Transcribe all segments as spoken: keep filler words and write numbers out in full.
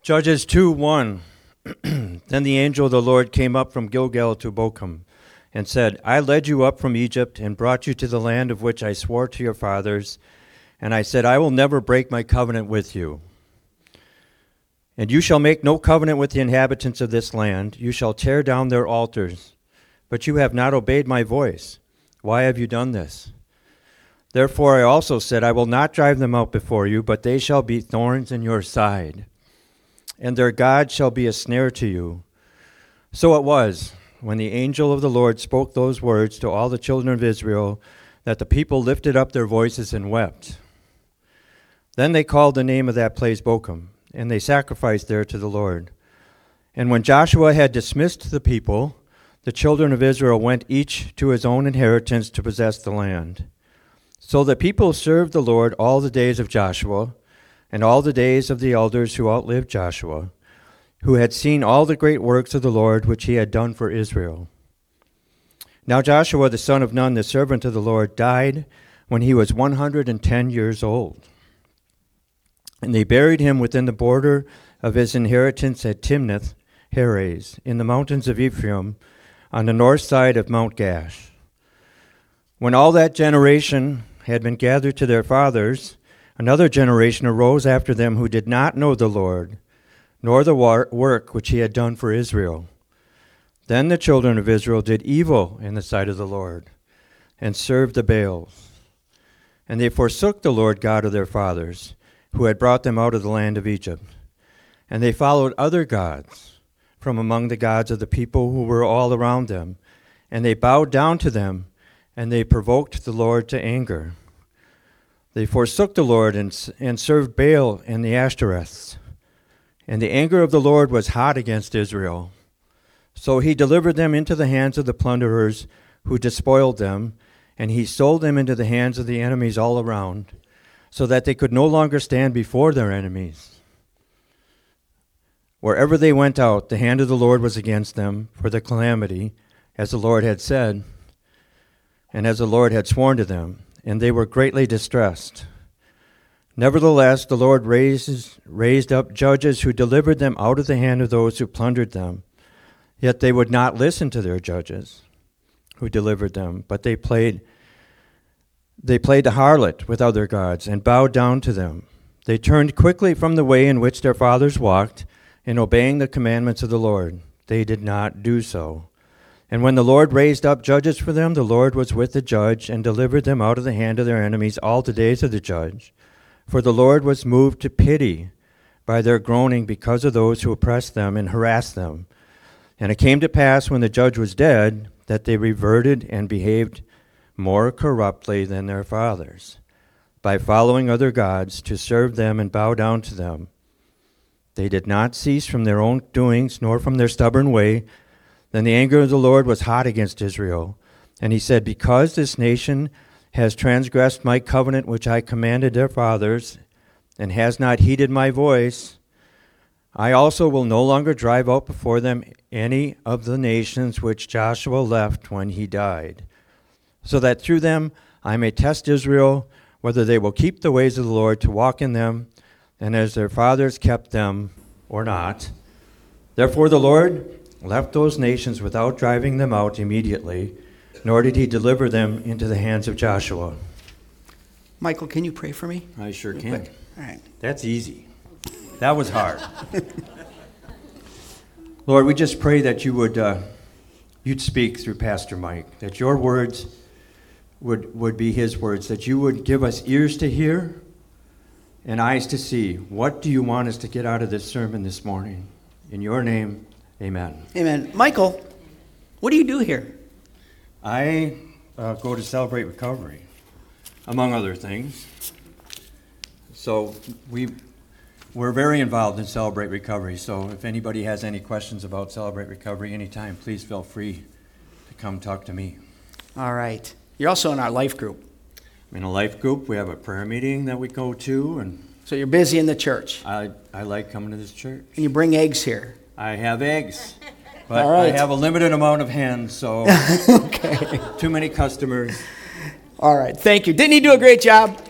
Judges two one. Then the angel of the Lord came up from Gilgal to Bochum and said, I led you up from Egypt and brought you to the land of which I swore to your fathers. And I said, I will never break my covenant with you. And you shall make no covenant with the inhabitants of this land. You shall tear down their altars. But you have not obeyed my voice. Why have you done this? Therefore I also said, I will not drive them out before you, but they shall be thorns in your side, and their God shall be a snare to you. So it was, when the angel of the Lord spoke those words to all the children of Israel, that the people lifted up their voices and wept. Then they called the name of that place Bochum, and they sacrificed there to the Lord. And when Joshua had dismissed the people, the children of Israel went each to his own inheritance to possess the land. So the people served the Lord all the days of Joshua, and all the days of the elders who outlived Joshua, who had seen all the great works of the Lord which he had done for Israel. Now Joshua the son of Nun, the servant of the Lord, died when he was one hundred and ten years old. And they buried him within the border of his inheritance at Timnath Heres, in the mountains of Ephraim, on the north side of Mount Gash. When all that generation had been gathered to their fathers, another generation arose after them who did not know the Lord, nor the work which he had done for Israel. Then the children of Israel did evil in the sight of the Lord, and served the Baals. And they forsook the Lord God of their fathers, who had brought them out of the land of Egypt. And they followed other gods from among the gods of the people who were all around them, and they bowed down to them, and they provoked the Lord to anger. They forsook the Lord and, and served Baal and the Ashtoreths. And the anger of the Lord was hot against Israel. So he delivered them into the hands of the plunderers who despoiled them, and he sold them into the hands of the enemies all around, so that they could no longer stand before their enemies. Wherever they went out, the hand of the Lord was against them for the calamity, as the Lord had said, and as the Lord had sworn to them, and they were greatly distressed. Nevertheless, the Lord raised, raised up judges who delivered them out of the hand of those who plundered them. Yet they would not listen to their judges who delivered them, but they played they played the harlot with other gods and bowed down to them. They turned quickly from the way in which their fathers walked, in obeying the commandments of the Lord. They did not do so. And when the Lord raised up judges for them, the Lord was with the judge and delivered them out of the hand of their enemies all the days of the judge. For the Lord was moved to pity by their groaning because of those who oppressed them and harassed them. And it came to pass when the judge was dead that they reverted and behaved more corruptly than their fathers, by following other gods to serve them and bow down to them. They did not cease from their own doings, nor from their stubborn way. Then the anger of the Lord was hot against Israel. And he said, because this nation has transgressed my covenant which I commanded their fathers, and has not heeded my voice, I also will no longer drive out before them any of the nations which Joshua left when he died, so that through them I may test Israel, whether they will keep the ways of the Lord to walk in them, and as their fathers kept them or not. Therefore the Lord left those nations without driving them out immediately, nor did he deliver them into the hands of Joshua. Michael, can you pray for me? I sure Real can. quick. All right. That's easy. That was hard. Lord, we just pray that you would uh, you'd speak through Pastor Mike, that your words would, would be his words, that you would give us ears to hear and eyes to see. What do you want us to get out of this sermon this morning? In your name, amen. Amen. Michael, what do you do here? I uh, go to Celebrate Recovery, among other things. So we, we're very involved in Celebrate Recovery. So if anybody has any questions about Celebrate Recovery anytime, please feel free to come talk to me. All right. You're also in our life group. I'm in a life group. We have a prayer meeting that we go to, and So you're busy in the church. I, I like coming to this church. And you bring eggs here. I have eggs, but All right. I have a limited amount of hens, so Okay. too many customers. All right. Thank you. Didn't he do a great job?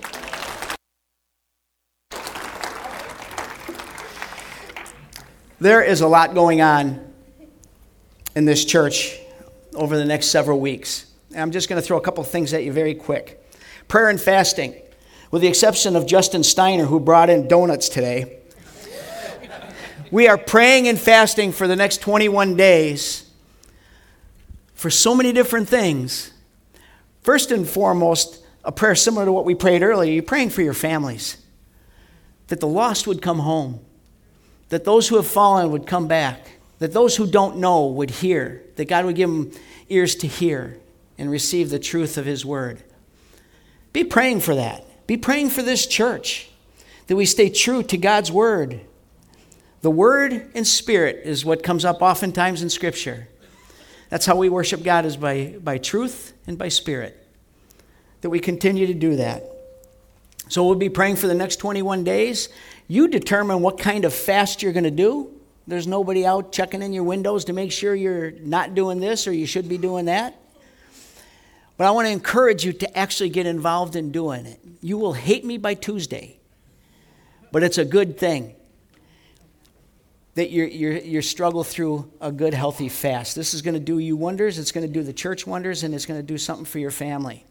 There is a lot going on in this church over the next several weeks. And I'm just going to throw a couple things at you very quick. Prayer and fasting, with the exception of Justin Steiner, who brought in donuts today. We are praying and fasting for the next twenty-one days for so many different things. First and foremost, a prayer similar to what we prayed earlier. You're praying for your families, that the lost would come home, that those who have fallen would come back, that those who don't know would hear, that God would give them ears to hear and receive the truth of his word. Be praying for that. Be praying for this church, that we stay true to God's word. The word and spirit is what comes up oftentimes in Scripture. That's how we worship God, is by, by truth and by spirit. That we continue to do that. So we'll be praying for the next twenty-one days. You determine what kind of fast you're going to do. There's nobody out checking in your windows to make sure you're not doing this or you should be doing that. But I want to encourage you to actually get involved in doing it. You will hate me by Tuesday, but it's a good thing that you you you struggle through a good, healthy fast. This is going to do you wonders. It's going to do the church wonders, and it's going to do something for your family.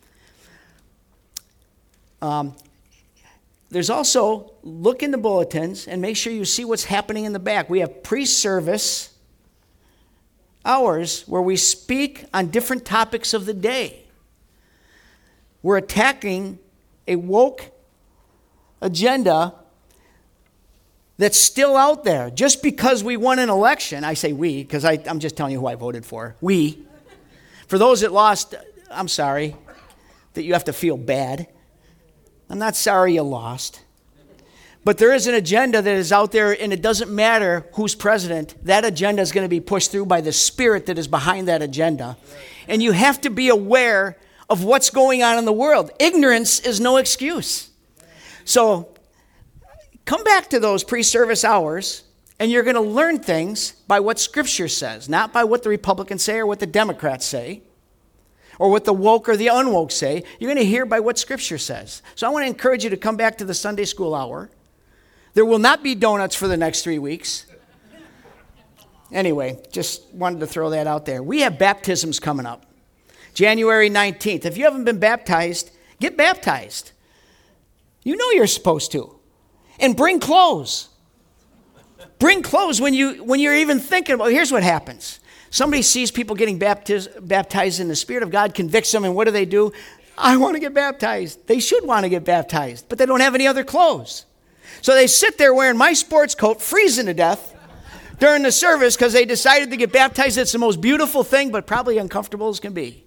Um, there's also, look in the bulletins and make sure you see what's happening in the back. We have pre-service hours where we speak on different topics of the day. We're attacking a woke agenda that's still out there. Just because we won an election, I say we, because I'm just telling you who I voted for. We. For those that lost, I'm sorry that you have to feel bad. I'm not sorry you lost. But there is an agenda that is out there, and it doesn't matter who's president. That agenda is going to be pushed through by the spirit that is behind that agenda. And you have to be aware of what's going on in the world. Ignorance is no excuse. So come back to those pre-service hours, and you're going to learn things by what Scripture says, not by what the Republicans say or what the Democrats say, or what the woke or the unwoke say. You're going to hear by what Scripture says. So I want to encourage you to come back to the Sunday school hour. There will not be donuts for the next three weeks. Anyway, just wanted to throw that out there. We have baptisms coming up. January nineteenth. If you haven't been baptized, get baptized. You know you're supposed to. And bring clothes. Bring clothes when, you, when you're even thinking about, here's what happens. Somebody sees people getting baptiz- baptized in the Spirit of God, convicts them, and what do they do? I want to get baptized. They should want to get baptized, but they don't have any other clothes. So they sit there wearing my sports coat, freezing to death during the service because they decided to get baptized. It's the most beautiful thing, but probably uncomfortable as can be.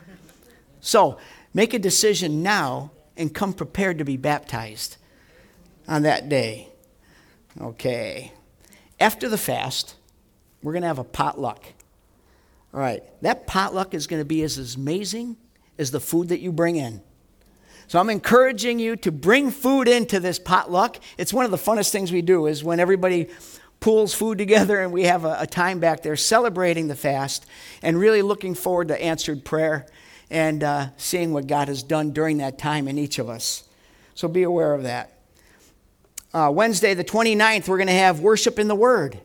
So make a decision now and come prepared to be baptized on that day. Okay. After the fast, we're going to have a potluck. All right. That potluck is going to be as amazing as the food that you bring in. So I'm encouraging you to bring food into this potluck. It's one of the funnest things we do is when everybody pulls food together and we have a, a time back there celebrating the fast and really looking forward to answered prayer and uh, seeing what God has done during that time in each of us. So be aware of that. Uh, Wednesday the twenty-ninth, we're going to have worship in the Word.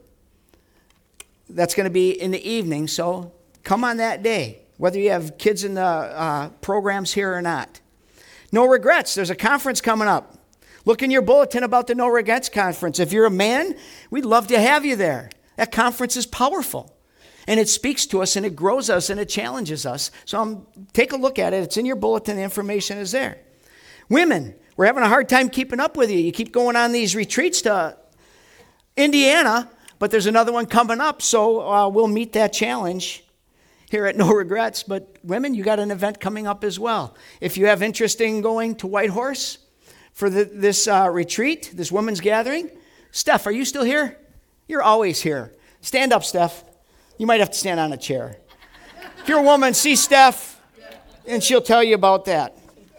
That's going to be in the evening, so come on that day, whether you have kids in the uh, programs here or not. No regrets. There's a conference coming up. Look in your bulletin about the No Regrets Conference. If you're a man, we'd love to have you there. That conference is powerful, and it speaks to us, and it grows us, and it challenges us. So um, take a look at it. It's in your bulletin. The information is there. Women, we're having a hard time keeping up with you. You keep going on these retreats to Indiana, but there's another one coming up, so uh, we'll meet that challenge here at No Regrets. But women, you got an event coming up as well. If you have interest in going to Whitehorse for the, this uh, retreat, this women's gathering, Steph, are you still here? You're always here. Stand up, Steph. You might have to stand on a chair. If you're a woman, see Steph, and she'll tell you about that.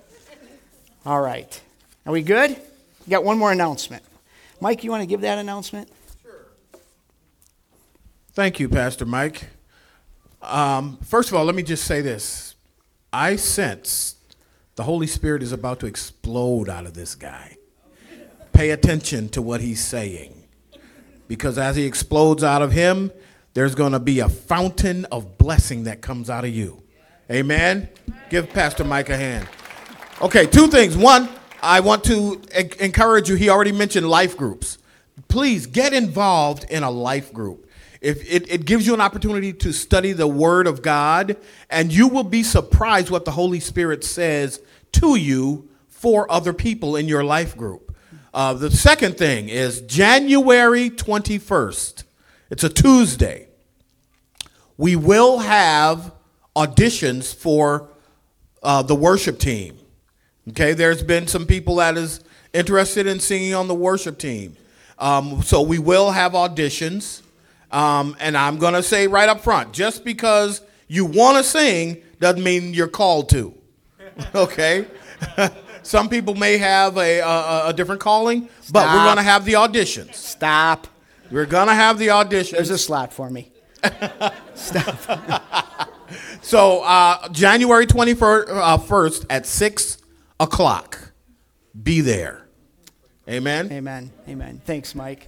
All right. Are we good? We got one more announcement. Mike, you want to give that announcement? Sure. Thank you, Pastor Mike. Um, first of all, let me just say this. I sense the Holy Spirit is about to explode out of this guy. Pay attention to what he's saying, because as he explodes out of him, there's going to be a fountain of blessing that comes out of you. Amen? Give Pastor Mike a hand. Okay, two things. One, I want to en- encourage you. He already mentioned life groups. Please get involved in a life group. If it, it gives you an opportunity to study the Word of God, and you will be surprised what the Holy Spirit says to you for other people in your life group. Uh, the second thing is January twenty-first. It's a Tuesday. We will have auditions for uh, the worship team. Okay, there's been some people that is interested in singing on the worship team. Um, so we will have auditions. Um, and I'm going to say right up front, just because you want to sing doesn't mean you're called to. Okay? Some people may have a, a, a different calling, Stop. but we're going to have the auditions. Stop. We're going to have the auditions. There's a slot for me. Stop. So uh, January twenty-first at six o'clock. Be there. Amen? Amen. Amen. Thanks, Mike.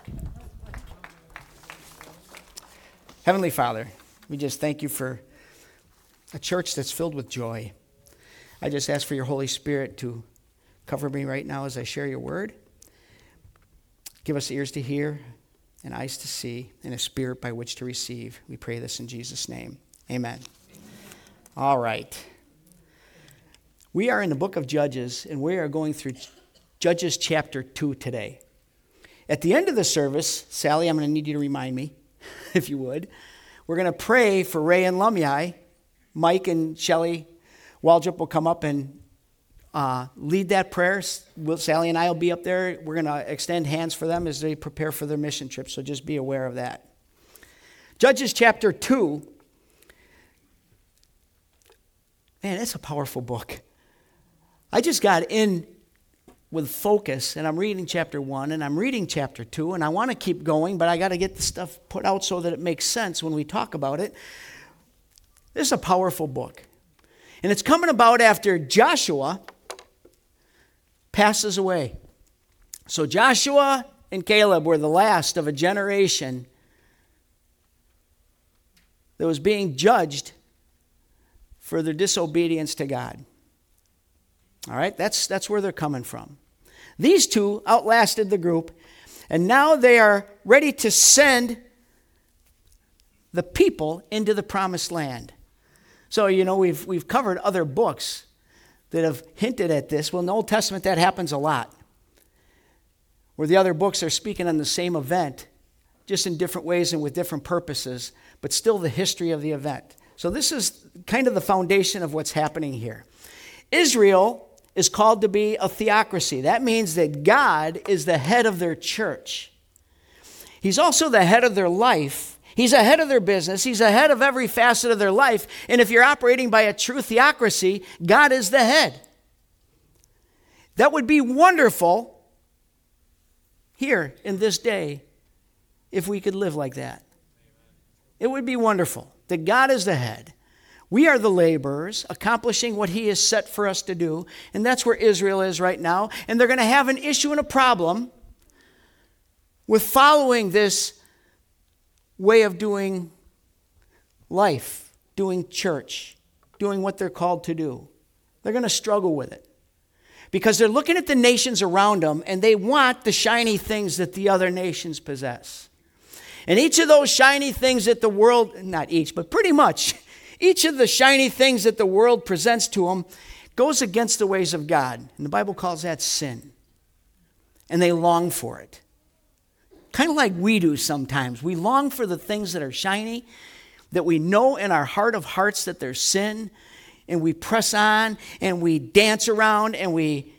Heavenly Father, we just thank you for a church that's filled with joy. I just ask for your Holy Spirit to cover me right now as I share your word. Give us ears to hear and eyes to see and a spirit by which to receive. We pray this in Jesus' name. Amen. All right. We are in the book of Judges, and we are going through Judges chapter two today. At the end of the service, Sally, I'm going to need you to remind me, if you would. We're going to pray for Ray and Lumyai. Mike and Shelley Waldrop will come up and uh, lead that prayer. We'll, Sally and I will be up there. We're going to extend hands for them as they prepare for their mission trip, so just be aware of that. Judges chapter two. Man, it's a powerful book. I just got in with focus, and I'm reading chapter one, and I'm reading chapter two, and I want to keep going, but I got to get the stuff put out so that it makes sense when we talk about it. This is a powerful book. And it's coming about after Joshua passes away. So Joshua and Caleb were the last of a generation that was being judged for their disobedience to God. All right, that's, that's where they're coming from. These two outlasted the group, and now they are ready to send the people into the promised land. So, you know, we've, we've covered other books that have hinted at this. Well, in the Old Testament, that happens a lot, where the other books are speaking on the same event, just in different ways and with different purposes, but still the history of the event. So this is kind of the foundation of what's happening here. Israel is called to be a theocracy. That means that God is the head of their church. He's also the head of their life. He's ahead of their business. He's ahead of every facet of their life. And if you're operating by a true theocracy, God is the head. That would be wonderful here in this day if we could live like that. It would be wonderful that God is the head. We are the laborers accomplishing what he has set for us to do. And that's where Israel is right now. And they're going to have an issue and a problem with following this way of doing life, doing church, doing what they're called to do. They're going to struggle with it. Because they're looking at the nations around them and they want the shiny things that the other nations possess. And each of those shiny things that the world, not each, but pretty much, each of the shiny things that the world presents to them goes against the ways of God. And the Bible calls that sin. And they long for it. Kind of like we do sometimes. We long for the things that are shiny, that we know in our heart of hearts that they're sin, and we press on, and we dance around, and we,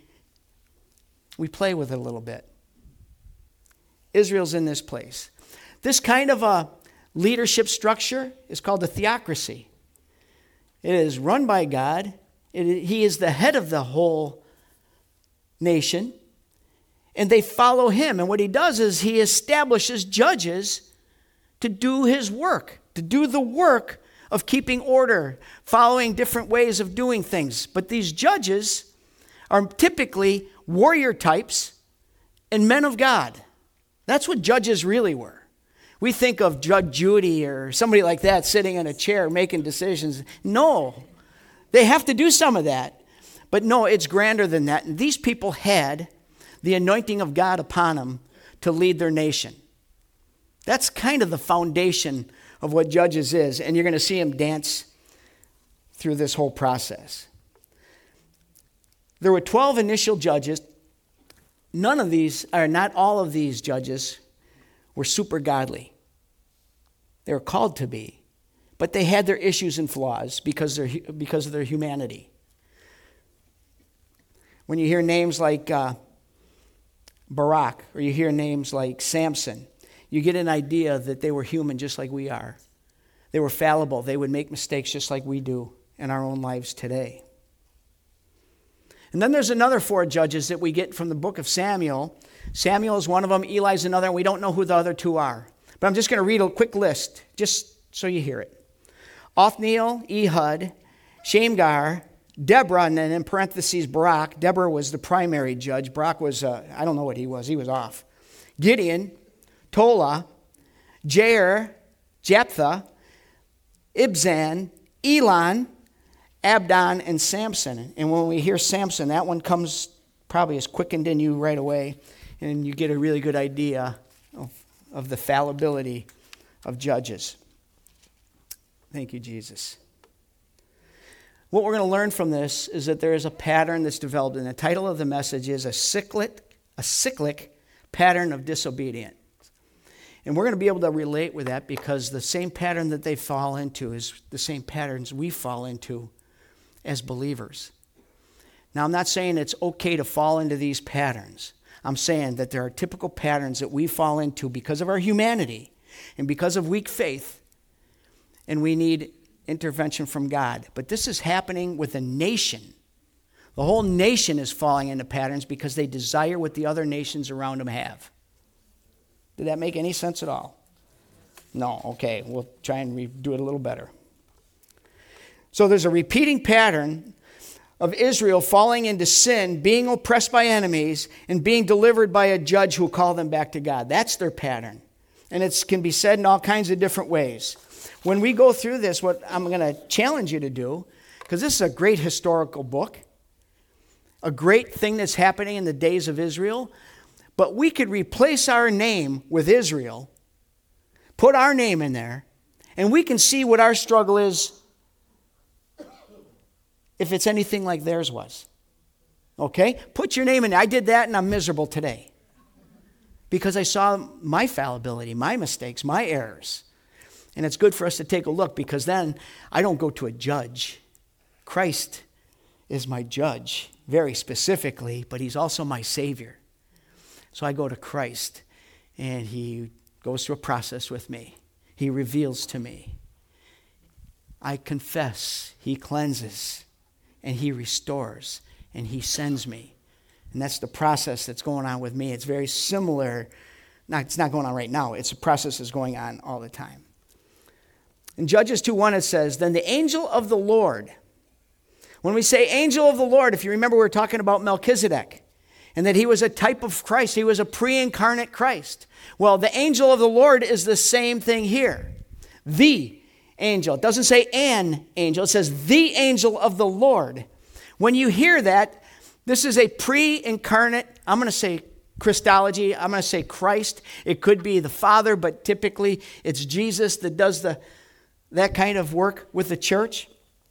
we play with it a little bit. Israel's in this place. This kind of a leadership structure is called a theocracy. It is run by God. It, he is the head of the whole nation. And they follow him. And what he does is he establishes judges to do his work, to do the work of keeping order, following different ways of doing things. But these judges are typically warrior types and men of God. That's what judges really were. We think of Judge Judy or somebody like that sitting in a chair making decisions. No, they have to do some of that. But no, it's grander than that. And these people had the anointing of God upon them to lead their nation. That's kind of the foundation of what Judges is. And you're going to see them dance through this whole process. There were twelve initial judges. None of these, or not all of these judges, were super godly. They were called to be. But they had their issues and flaws because, they're, because of their humanity. When you hear names like uh, Barak, or you hear names like Samson, you get an idea that they were human just like we are. They were fallible. They would make mistakes just like we do in our own lives today. And then there's another four judges that we get from the book of Samuel. Samuel is one of them. Eli's another, and we don't know who the other two are. But I'm just going to read a quick list, just so you hear it. Othniel, Ehud, Shamgar, Deborah, and then in parentheses, Barak. Deborah was the primary judge. Barak was, uh, I don't know what he was. He was off. Gideon, Tola, Jair, Jephthah, Ibzan, Elon, Abdon, and Samson. And when we hear Samson, that one comes probably as quickened in you right away, and you get a really good idea of, of the fallibility of judges. Thank you, Jesus. What we're going to learn from this is that there is a pattern that's developed, and the title of the message is a cyclic, a cyclic pattern of disobedience. And we're going to be able to relate with that because the same pattern that they fall into is the same patterns we fall into as believers. Now, I'm not saying it's okay to fall into these patterns. I'm saying that there are typical patterns that we fall into because of our humanity and because of weak faith, and we need intervention from God. But this is happening with a nation. The whole nation is falling into patterns because they desire what the other nations around them have. Did that make any sense at all? No? Okay, we'll try and re- do it a little better. So there's a repeating pattern of Israel falling into sin, being oppressed by enemies, and being delivered by a judge who will call them back to God. That's their pattern. And it can be said in all kinds of different ways. When we go through this, what I'm going to challenge you to do, because this is a great historical book, a great thing that's happening in the days of Israel, but we could replace our name with Israel, put our name in there, and we can see what our struggle is if it's anything like theirs was. Okay? Put your name in there. I did that and I'm miserable today because I saw my fallibility, my mistakes, my errors. And it's good for us to take a look because then I don't go to a judge. Christ is my judge, very specifically, but he's also my Savior. So I go to Christ, and he goes through a process with me. He reveals to me. I confess, he cleanses, and he restores, and he sends me. And that's the process that's going on with me. It's very similar. Not, it's not going on right now. It's a process that's going on all the time. In Judges two one, it says, then the angel of the Lord. When we say angel of the Lord, if you remember, we were talking about Melchizedek. And that he was a type of Christ. He was a pre-incarnate Christ. Well, the angel of the Lord is the same thing here. The angel. It doesn't say an angel. It says the angel of the Lord. When you hear that, this is a pre-incarnate, I'm going to say Christology. I'm going to say Christ. It could be the Father, but typically it's Jesus that does the that kind of work with the church.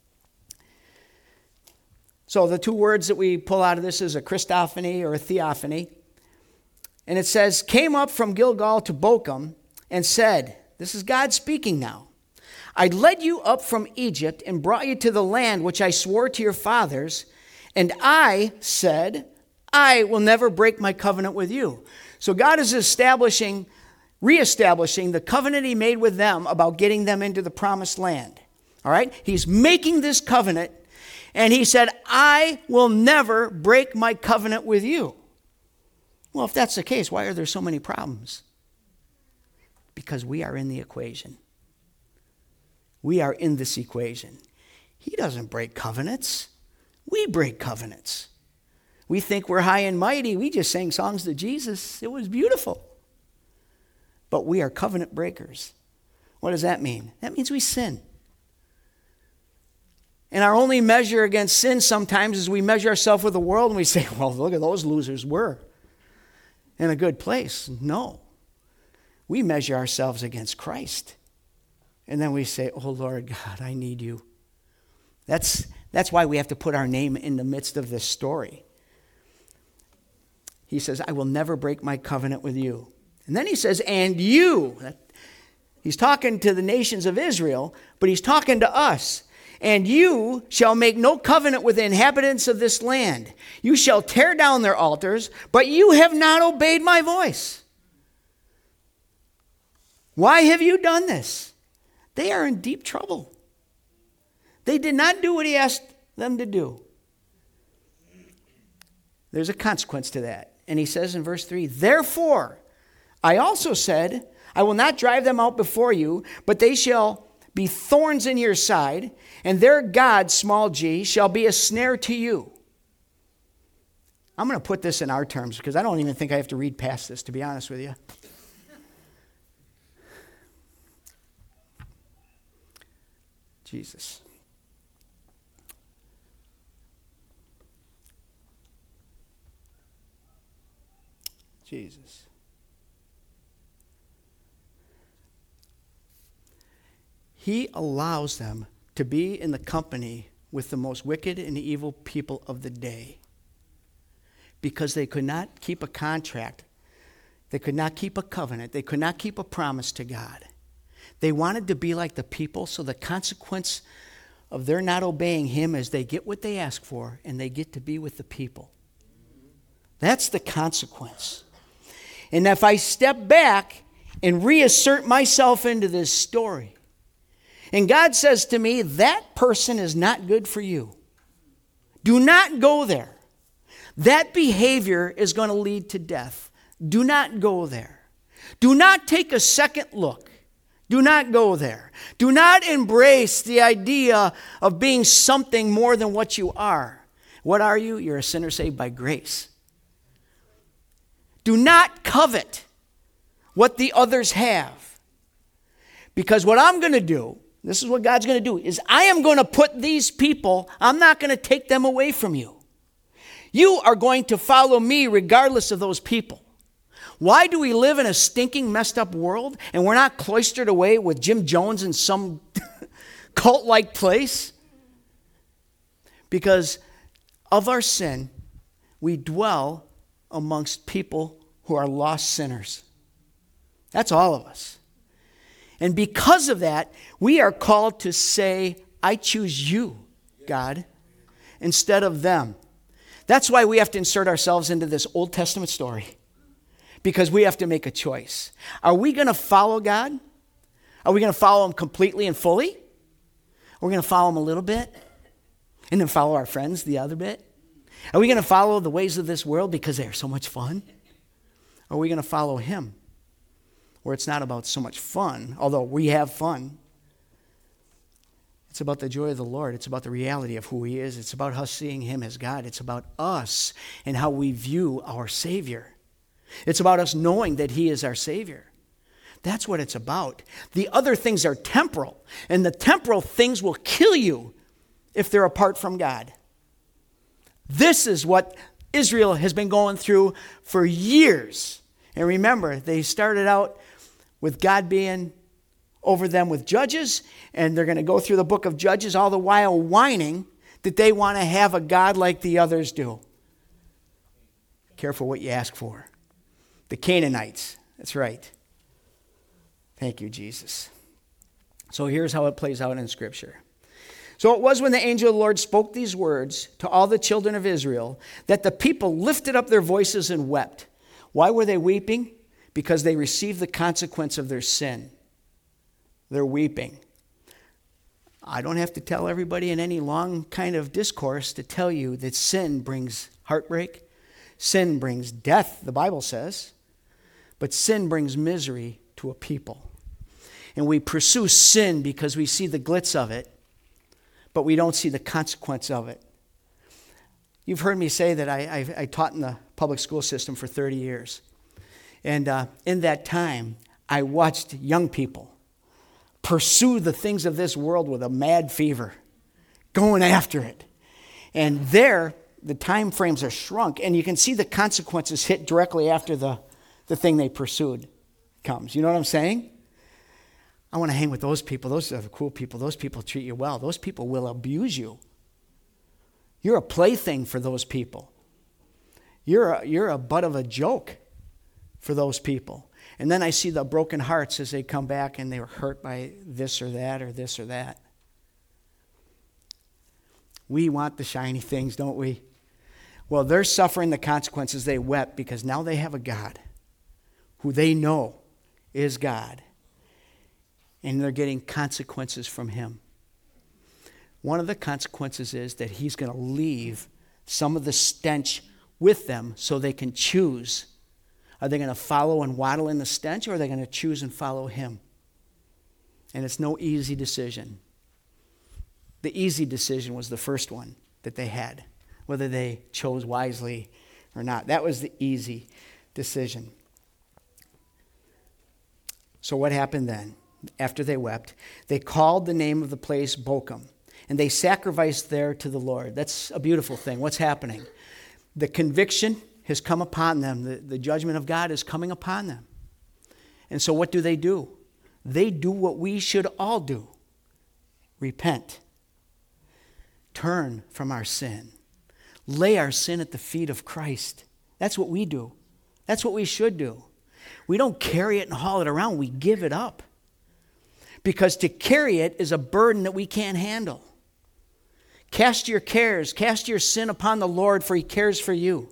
So the two words that we pull out of this is a Christophany or a theophany. And it says, came up from Gilgal to Bochum and said, this is God speaking now, I led you up from Egypt and brought you to the land which I swore to your fathers. And I said, I will never break my covenant with you. So God is establishing, reestablishing the covenant he made with them about getting them into the promised land. All right? He's making this covenant. And he said, I will never break my covenant with you. Well, if that's the case, why are there so many problems? Because we are in the equation. We are in this equation. He doesn't break covenants. We break covenants. We think we're high and mighty. We just sang songs to Jesus. It was beautiful. but we are covenant breakers. What does that mean? That means we sin. And our only measure against sin sometimes is we measure ourselves with the world and we say, well, look at those losers. We're in a good place. No. We measure ourselves against Christ. And then we say, oh, Lord God, I need you. That's, that's why we have to put our name in the midst of this story. He says, I will never break my covenant with you. And then he says, and you. He's talking to the nations of Israel, but he's talking to us. And you shall make no covenant with the inhabitants of this land. You shall tear down their altars, but you have not obeyed my voice. Why have you done this? They are in deep trouble. They did not do what he asked them to do. There's a consequence to that. And he says in verse three, therefore, I also said, I will not drive them out before you, but they shall be thorns in your side, and their God, small g, shall be a snare to you. I'm going to put this in our terms because I don't even think I have to read past this, to be honest with you. Jesus. Jesus. He allows them to be in the company with the most wicked and evil people of the day because they could not keep a contract. They could not keep a covenant. They could not keep a promise to God. They wanted to be like the people, so the consequence of their not obeying him is they get what they ask for and they get to be with the people. That's the consequence. And if I step back and reassert myself into this story, and God says to me, that person is not good for you. Do not go there. That behavior is going to lead to death. Do not go there. Do not take a second look. Do not go there. Do not embrace the idea of being something more than what you are. What are you? You're a sinner saved by grace. Do not covet what the others have. Because what I'm going to do, this is what God's going to do, is I am going to put these people, I'm not going to take them away from you. You are going to follow me regardless of those people. Why do we live in a stinking, messed up world and we're not cloistered away with Jim Jones in some cult-like place? Because of our sin, we dwell amongst people who are lost sinners. That's all of us. And because of that, we are called to say, I choose you, God, instead of them. That's why we have to insert ourselves into this Old Testament story. Because we have to make a choice. Are we going to follow God? Are we going to follow him completely and fully? Or are we going to follow him a little bit? And then follow our friends the other bit? Are we going to follow the ways of this world because they are so much fun? Or are we going to follow him? Where it's not about so much fun, although we have fun. It's about the joy of the Lord. It's about the reality of who he is. It's about us seeing him as God. It's about us and how we view our Savior. It's about us knowing that he is our Savior. That's what it's about. The other things are temporal, and the temporal things will kill you if they're apart from God. This is what Israel has been going through for years. And remember, they started out with God being over them with judges, and they're going to go through the book of Judges all the while whining that they want to have a God like the others do. Careful what you ask for. The Canaanites, that's right. Thank you, Jesus. So here's how it plays out in Scripture. So it was when the angel of the Lord spoke these words to all the children of Israel that the people lifted up their voices and wept. Why were they weeping? Because they received the consequence of their sin. They're weeping. I don't have to tell everybody in any long kind of discourse to tell you that sin brings heartbreak. Sin brings death, the Bible says. But sin brings misery to a people. And we pursue sin because we see the glitz of it, but we don't see the consequence of it. You've heard me say that I, I, I taught in the public school system for thirty years. And uh, in that time, I watched young people pursue the things of this world with a mad fever, going after it. And there, the time frames are shrunk, and you can see the consequences hit directly after the, the thing they pursued comes. You know what I'm saying? I want to hang with those people. Those are cool people. Those people treat you well. Those people will abuse you. You're a plaything for those people. You're a, you're a butt of a joke for those people. And then I see the broken hearts as they come back and they were hurt by this or that or this or that. We want the shiny things, don't we? Well, they're suffering the consequences. They wept because now they have a God who they know is God. And they're getting consequences from him. One of the consequences is that he's going to leave some of the stench with them so they can choose. Are they going to follow and waddle in the stench, or are they going to choose and follow him? And it's no easy decision. The easy decision was the first one that they had, whether they chose wisely or not. That was the easy decision. So what happened then? After they wept, they called the name of the place Bochum, and they sacrificed there to the Lord. That's a beautiful thing. What's happening? The conviction has come upon them. The, the judgment of God is coming upon them. And so what do they do? They do what we should all do. Repent. Turn from our sin. Lay our sin at the feet of Christ. That's what we do. That's what we should do. We don't carry it and haul it around. We give it up. Because to carry it is a burden that we can't handle. Cast your cares, cast your sin upon the Lord, for he cares for you.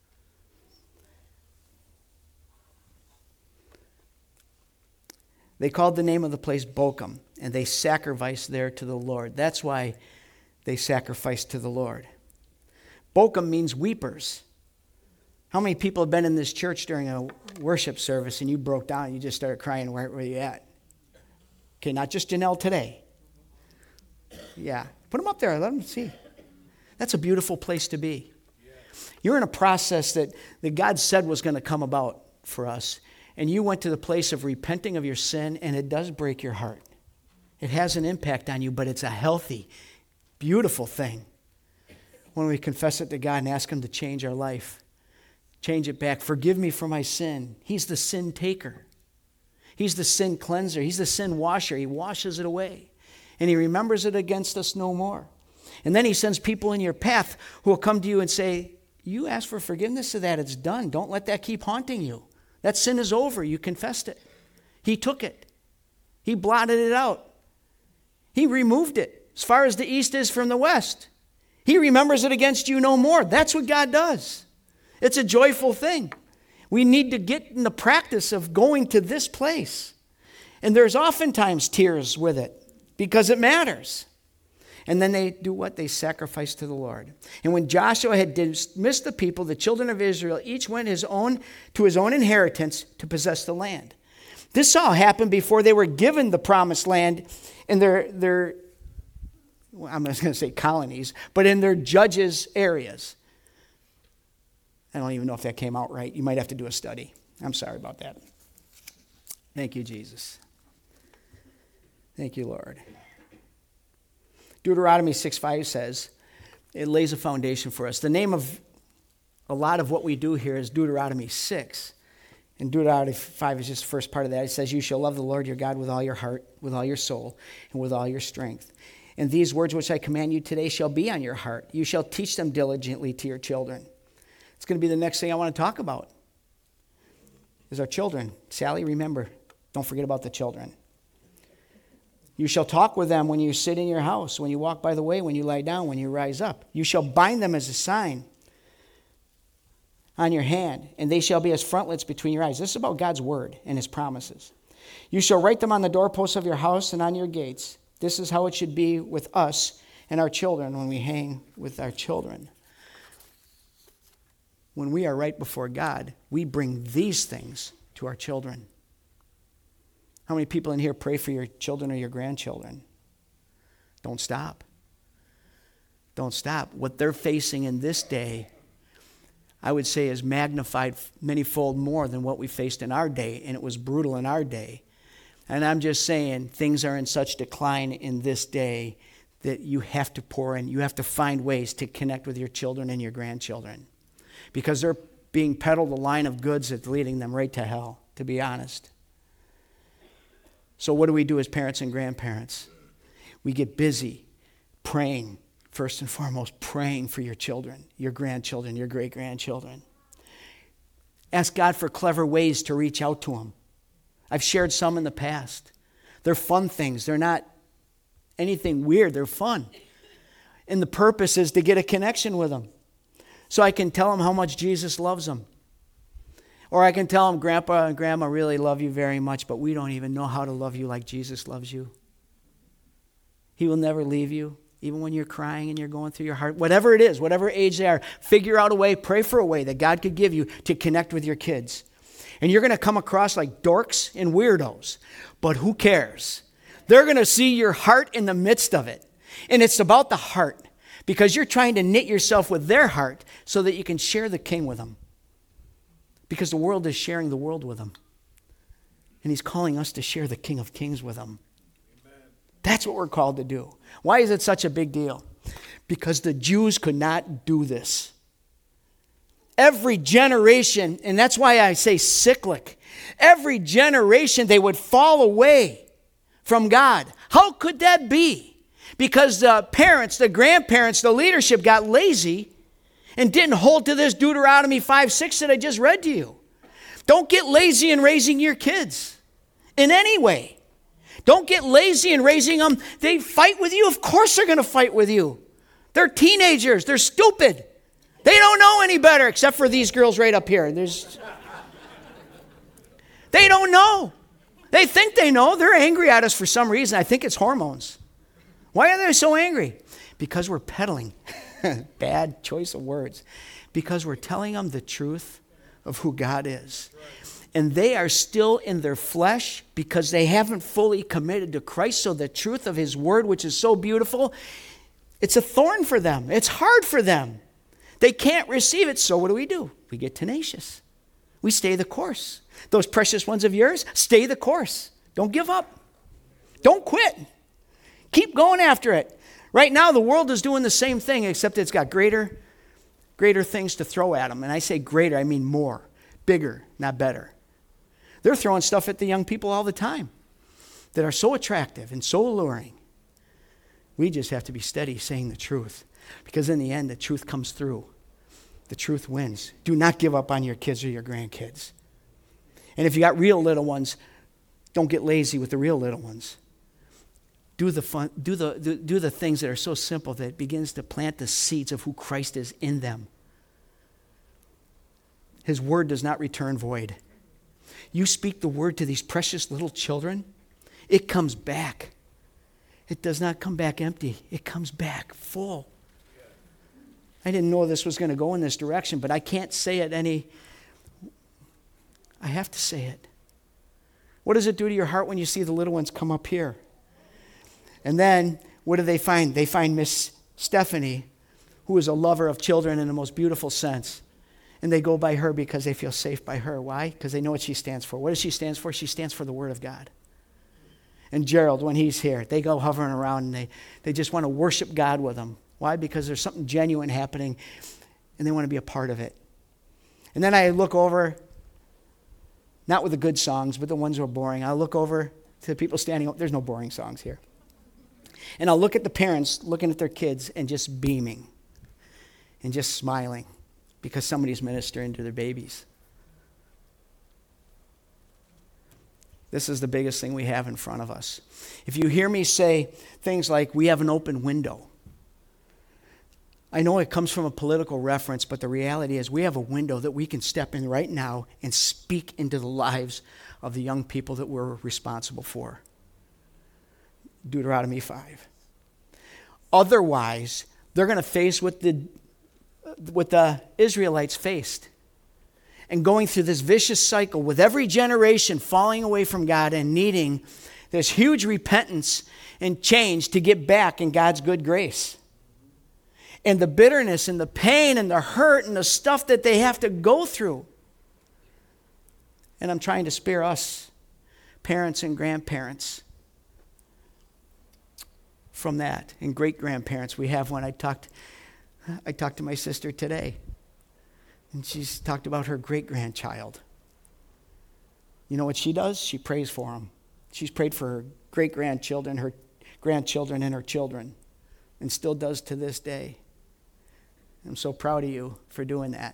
They called the name of the place Bochum, and they sacrificed there to the Lord. That's why they sacrificed to the Lord. Bochum means weepers. How many people have been in this church during a worship service and you broke down and you just started crying? Where were you at? Okay, not just Janelle today. Yeah, put them up there. Let them see. That's a beautiful place to be. You're in a process that, that God said was going to come about for us. And you went to the place of repenting of your sin, and it does break your heart. It has an impact on you, but it's a healthy, beautiful thing when we confess it to God and ask him to change our life. Change it back. Forgive me for my sin. He's the sin taker. He's the sin cleanser. He's the sin washer. He washes it away. And he remembers it against us no more. And then he sends people in your path who will come to you and say, you ask for forgiveness of that. It's done. Don't let that keep haunting you. That sin is over. You confessed it. He took it. He blotted it out. He removed it as far as the east is from the west. He remembers it against you no more. That's what God does. It's a joyful thing. We need to get in the practice of going to this place. And there's oftentimes tears with it because it matters. And then they do what? They sacrifice to the Lord. And when Joshua had dismissed the people, the children of Israel each went his own to his own inheritance to possess the land. This all happened before they were given the promised land in their, their well, I'm not going to say colonies, but in their judges' areas. I don't even know if that came out right. You might have to do a study. I'm sorry about that. Thank you, Jesus. Thank you, Lord. Deuteronomy six five says, it lays a foundation for us. The name of a lot of what we do here is Deuteronomy six. And Deuteronomy five is just the first part of that. It says, you shall love the Lord your God with all your heart, with all your soul, and with all your strength. And these words which I command you today shall be on your heart. You shall teach them diligently to your children. It's going to be the next thing I want to talk about is our children. Sally, remember, don't forget about the children. You shall talk with them when you sit in your house, when you walk by the way, when you lie down, when you rise up. You shall bind them as a sign on your hand, and they shall be as frontlets between your eyes. This is about God's word and his promises. You shall write them on the doorposts of your house and on your gates. This is how it should be with us and our children when we hang with our children. When we are right before God, we bring these things to our children. How many people in here pray for your children or your grandchildren? Don't stop. Don't stop. What they're facing in this day, I would say, is magnified many-fold more than what we faced in our day, and it was brutal in our day. And I'm just saying, things are in such decline in this day that you have to pour in. You have to find ways to connect with your children and your grandchildren, because they're being peddled a line of goods that's leading them right to hell, to be honest. So what do we do as parents and grandparents? We get busy praying, first and foremost, praying for your children, your grandchildren, your great-grandchildren. Ask God for clever ways to reach out to them. I've shared some in the past. They're fun things. They're not anything weird. They're fun. And the purpose is to get a connection with them, so I can tell them how much Jesus loves them. Or I can tell them, Grandpa and Grandma really love you very much, but we don't even know how to love you like Jesus loves you. He will never leave you, even when you're crying and you're going through your heart. Whatever it is, whatever age they are, figure out a way, pray for a way that God could give you to connect with your kids. And you're going to come across like dorks and weirdos, but who cares? They're going to see your heart in the midst of it. And it's about the heart, because you're trying to knit yourself with their heart so that you can share the King with them. Because the world is sharing the world with them. And he's calling us to share the King of Kings with them. Amen. That's what we're called to do. Why is it such a big deal? Because the Jews could not do this. Every generation, and that's why I say cyclic, every generation they would fall away from God. How could that be? Because the parents, the grandparents, the leadership got lazy and didn't hold to this Deuteronomy five six that I just read to you. Don't get lazy in raising your kids in any way. Don't get lazy in raising them. They fight with you. Of course they're going to fight with you. They're teenagers. They're stupid. They don't know any better, except for these girls right up here. There's, they don't know. They think they know. They're angry at us for some reason. I think it's hormones. Why are they so angry? Because we're peddling. Bad choice of words. Because we're telling them the truth of who God is. And they are still in their flesh because they haven't fully committed to Christ. So the truth of his word, which is so beautiful, it's a thorn for them. It's hard for them. They can't receive it. So what do we do? We get tenacious. We stay the course. Those precious ones of yours, stay the course. Don't give up. Don't quit. Keep going after it. Right now, the world is doing the same thing, except it's got greater, greater things to throw at them. And I say greater, I mean more, bigger, not better. They're throwing stuff at the young people all the time that are so attractive and so alluring. We just have to be steady saying the truth, because in the end, the truth comes through. The truth wins. Do not give up on your kids or your grandkids. And if you got real little ones, don't get lazy with the real little ones. Do the fun, do the, do, do the things that are so simple that it begins to plant the seeds of who Christ is in them. His word does not return void. You speak the word to these precious little children, it comes back. It does not come back empty. It comes back full. I didn't know this was going to go in this direction, but I can't say it any... I have to say it. What does it do to your heart when you see the little ones come up here? And then, what do they find? They find Miss Stephanie, who is a lover of children in the most beautiful sense. And they go by her because they feel safe by her. Why? Because they know what she stands for. What does she stand for? She stands for the Word of God. And Gerald, when he's here, they go hovering around and they, they just want to worship God with him. Why? Because there's something genuine happening and they want to be a part of it. And then I look over, not with the good songs, but the ones who are boring. I look over to the people standing up. There's no boring songs here. And I'll look at the parents looking at their kids and just beaming and just smiling because somebody's ministering to their babies. This is the biggest thing we have in front of us. If you hear me say things like, we have an open window, I know it comes from a political reference, but the reality is we have a window that we can step in right now and speak into the lives of the young people that we're responsible for. Deuteronomy five. Otherwise, they're going to face what the, what the Israelites faced. And going through this vicious cycle with every generation falling away from God and needing this huge repentance and change to get back in God's good grace. and the bitterness and the pain and the hurt and the stuff that they have to go through. And I'm trying to spare us, parents and grandparents, from that. And great-grandparents, we have one. I talked, I talked to my sister today, and she's talked about her great-grandchild. You know what she does? She prays for them. She's prayed for her great-grandchildren, her grandchildren, and her children, and still does to this day. I'm so proud of you for doing that.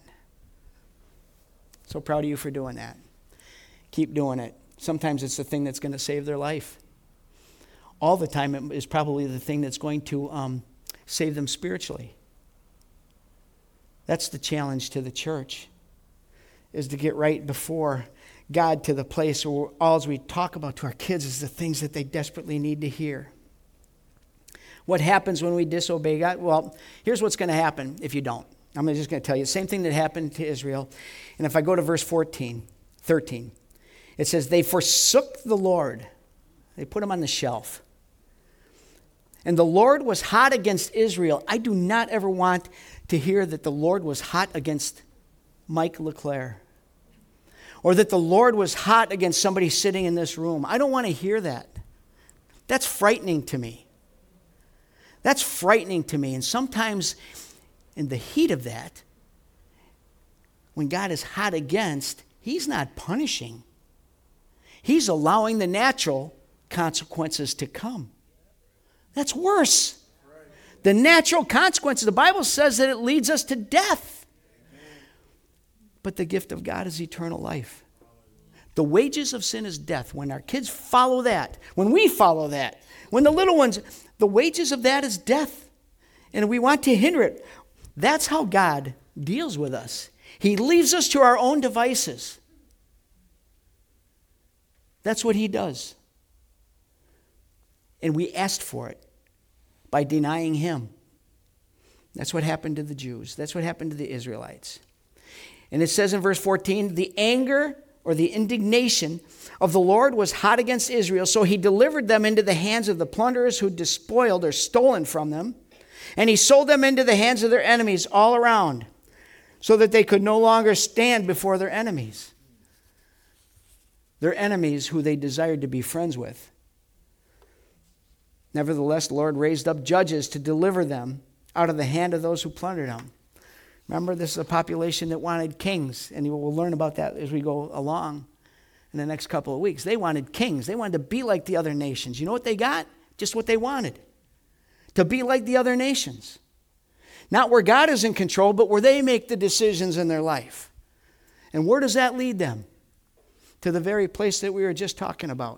So proud of you for doing that. Keep doing it. Sometimes it's the thing that's going to save their life. All the time it is probably the thing that's going to um, save them spiritually. That's the challenge to the church, is to get right before God to the place where all we talk about to our kids is the things that they desperately need to hear. What happens when we disobey God? Well, here's what's going to happen if you don't. I'm just going to tell you the same thing that happened to Israel. And if I go to verse fourteen, thirteen, it says, they forsook the Lord. They put him on the shelf. And the Lord was hot against Israel. I do not ever want to hear that the Lord was hot against Mike LeClaire, or that the Lord was hot against somebody sitting in this room. I don't want to hear that. That's frightening to me. That's frightening to me. And sometimes in the heat of that, when God is hot against, he's not punishing. He's allowing the natural consequences to come. That's worse. The natural consequences, the Bible says that it leads us to death. But the gift of God is eternal life. The wages of sin is death. When our kids follow that, when we follow that, when the little ones, the wages of that is death. And we want to hinder it. That's how God deals with us. He leaves us to our own devices. That's what he does. And we asked for it by denying him. That's what happened to the Jews. That's what happened to the Israelites. And it says in verse fourteen, the anger or the indignation of the Lord was hot against Israel, so he delivered them into the hands of the plunderers who despoiled or stolen from them, and he sold them into the hands of their enemies all around, so that they could no longer stand before their enemies. Their enemies who they desired to be friends with. Nevertheless, the Lord raised up judges to deliver them out of the hand of those who plundered them. Remember, this is a population that wanted kings, and we'll learn about that as we go along in the next couple of weeks. They wanted kings. They wanted to be like the other nations. You know what they got? Just what they wanted. To be like the other nations. Not where God is in control, but where they make the decisions in their life. And where does that lead them? To the very place that we were just talking about.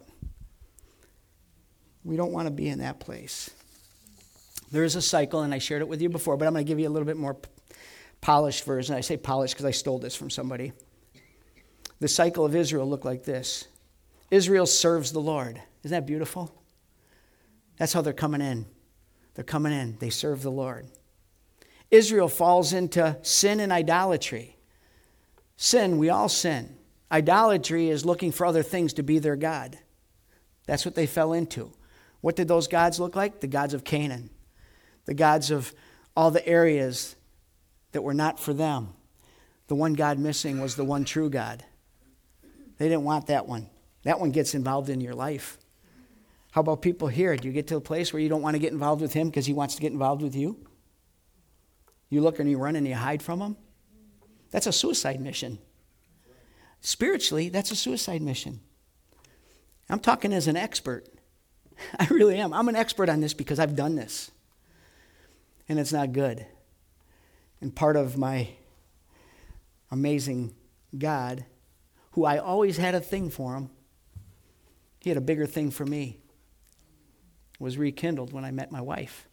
We don't want to be in that place. There is a cycle, and I shared it with you before, but I'm going to give you a little bit more polished version. I say polished because I stole this from somebody. The cycle of Israel looked like this. Israel serves the Lord. Isn't that beautiful? That's how they're coming in. They're coming in. They serve the Lord. Israel falls into sin and idolatry. Sin, we all sin. Idolatry is looking for other things to be their God. That's what they fell into. What did those gods look like? The gods of Canaan. The gods of all the areas that were not for them. The one God missing was the one true God. They didn't want that one. That one gets involved in your life. How about people here? Do you get to a place where you don't want to get involved with him because he wants to get involved with you? You look and you run and you hide from him? That's a suicide mission. Spiritually, that's a suicide mission. I'm talking as an expert. I really am. I'm an expert on this because I've done this. And it's not good. And part of my amazing God, who I always had a thing for him, he had a bigger thing for me, was rekindled when I met my wife.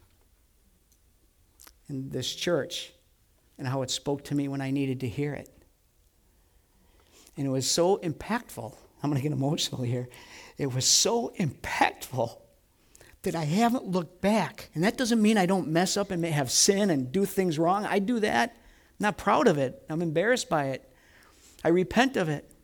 And this church, and how it spoke to me when I needed to hear it. And it was so impactful. I'm going to get emotional here. It was so impactful that I haven't looked back. And that doesn't mean I don't mess up and may have sin and do things wrong. I do that. I'm not proud of it. I'm embarrassed by it. I repent of it.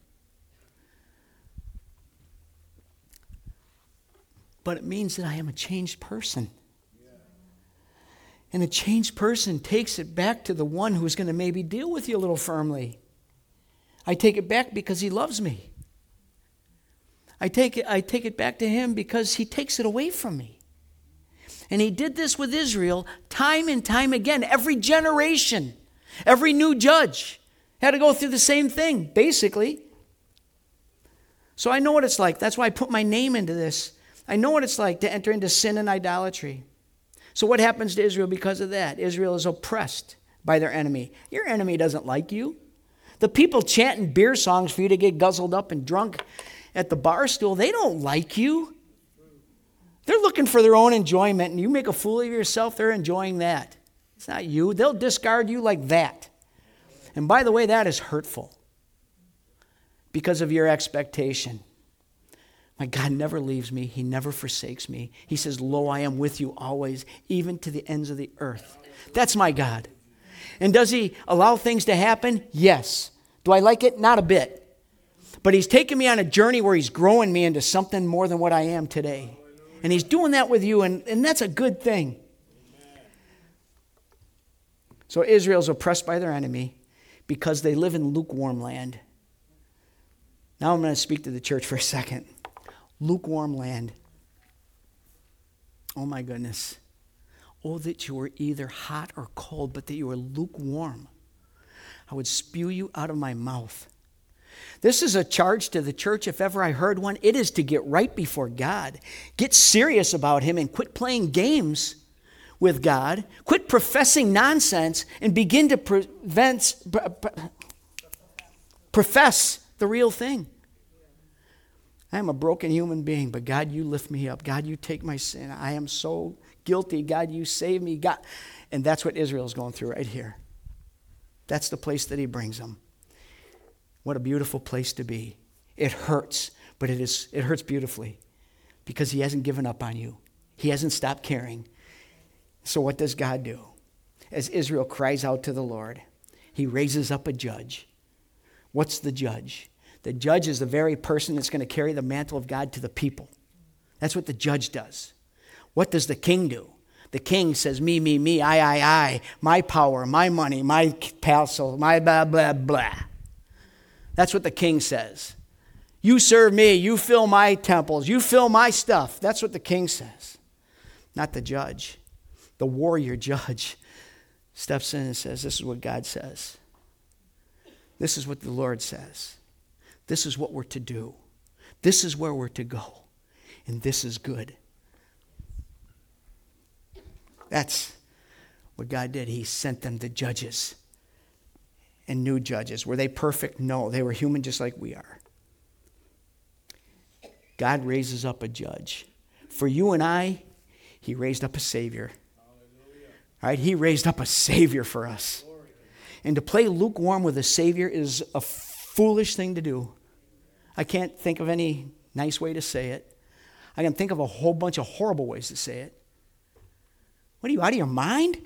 But it means that I am a changed person. And a changed person takes it back to the one who's going to maybe deal with you a little firmly. I take it back because he loves me. I take it, I take it back to him because he takes it away from me. And he did this with Israel time and time again. Every generation, every new judge had to go through the same thing, basically. So I know what it's like. That's why I put my name into this. I know what it's like to enter into sin and idolatry. So what happens to Israel because of that? Israel is oppressed by their enemy. Your enemy doesn't like you. The people chanting beer songs for you to get guzzled up and drunk at the bar stool, they don't like you. They're looking for their own enjoyment, and you make a fool of yourself, they're enjoying that. It's not you. They'll discard you like that. And by the way, that is hurtful because of your expectation. My God never leaves me. He never forsakes me. He says, lo, I am with you always, even to the ends of the earth. That's my God. And does he allow things to happen? Yes. Do I like it? Not a bit. But he's taken me on a journey where he's growing me into something more than what I am today. And he's doing that with you, and, and that's a good thing. So Israel's oppressed by their enemy because they live in lukewarm land. Now I'm going to speak to the church for a second. Lukewarm land. Oh my goodness. Oh, that you were either hot or cold, but that you were lukewarm. I would spew you out of my mouth. This is a charge to the church, if ever I heard one. It is to get right before God. Get serious about him and quit playing games with God. Quit professing nonsense and begin to prevent, profess the real thing. I am a broken human being, but God, you lift me up. God, you take my sin. I am so guilty. God, you save me. God, and that's what Israel's going through right here. That's the place that he brings them. What a beautiful place to be. It hurts, but it is it hurts beautifully because he hasn't given up on you. He hasn't stopped caring. So what does God do? As Israel cries out to the Lord, he raises up a judge. What's the judge? The judge is the very person that's going to carry the mantle of God to the people. That's what the judge does. What does the king do? The king says, me, me, me, I, I, I, my power, my money, my castle, my blah, blah, blah. That's what the king says. You serve me, you fill my temples, you fill my stuff. That's what the king says, not the judge. The warrior judge steps in and says, this is what God says. This is what the Lord says. This is what we're to do. This is where we're to go. And this is good. That's what God did. He sent them the judges and new judges. Were they perfect? No. They were human just like we are. God raises up a judge. For you and I, he raised up a Savior. All right? He raised up a Savior for us. And to play lukewarm with a Savior is a foolish thing to do. I can't think of any nice way to say it. I can think of a whole bunch of horrible ways to say it. What are you, out of your mind?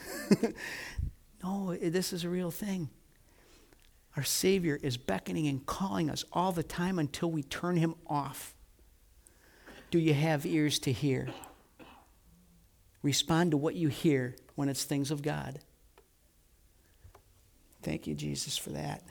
No, this is a real thing. Our Savior is beckoning and calling us all the time until we turn him off. Do you have ears to hear? Respond to what you hear when it's things of God. Thank you, Jesus, for that.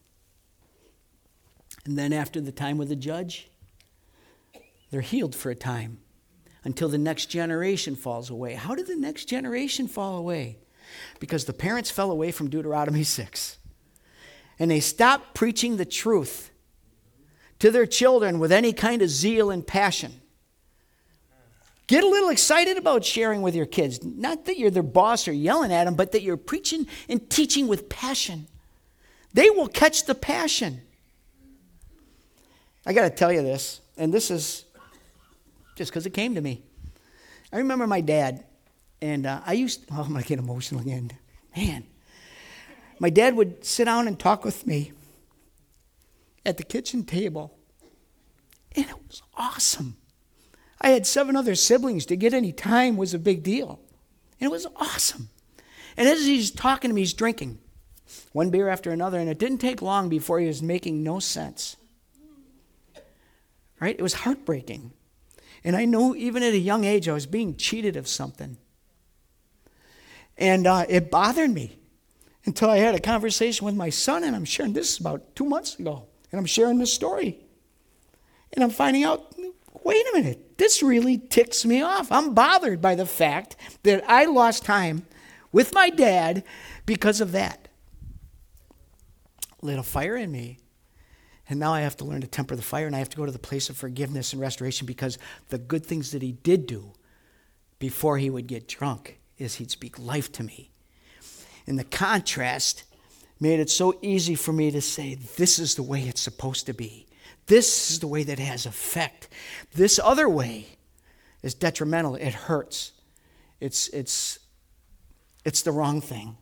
And then after the time with the judge, they're healed for a time until the next generation falls away. How did the next generation fall away? Because the parents fell away from Deuteronomy six. And they stopped preaching the truth to their children with any kind of zeal and passion. Get a little excited about sharing with your kids. Not that you're their boss or yelling at them, but that you're preaching and teaching with passion. They will catch the passion. I got to tell you this, and this is just because it came to me. I remember my dad, and uh, I used, oh, I'm going to get emotional again. Man. My dad would sit down and talk with me at the kitchen table, and it was awesome. I had seven other siblings. To get any time was a big deal, and it was awesome. And as he's talking to me, he's drinking one beer after another, and it didn't take long before he was making no sense. Right? It was heartbreaking. And I know even at a young age I was being cheated of something. And uh, it bothered me until I had a conversation with my son, and I'm sharing this is about two months ago, and I'm sharing this story. And I'm finding out, wait a minute, this really ticks me off. I'm bothered by the fact that I lost time with my dad because of that. Lit a fire in me. And now I have to learn to temper the fire, and I have to go to the place of forgiveness and restoration, because the good things that he did do before he would get drunk is he'd speak life to me. And the contrast made it so easy for me to say, this is the way it's supposed to be. This is the way that has effect. This other way is detrimental. It hurts. It's, it's, it's the wrong thing.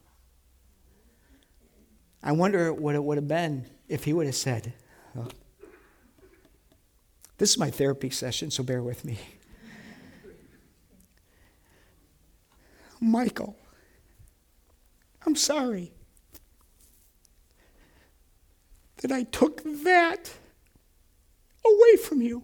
I wonder what it would have been if he would have said, oh, this is my therapy session, so bear with me. Michael, I'm sorry that I took that away from you.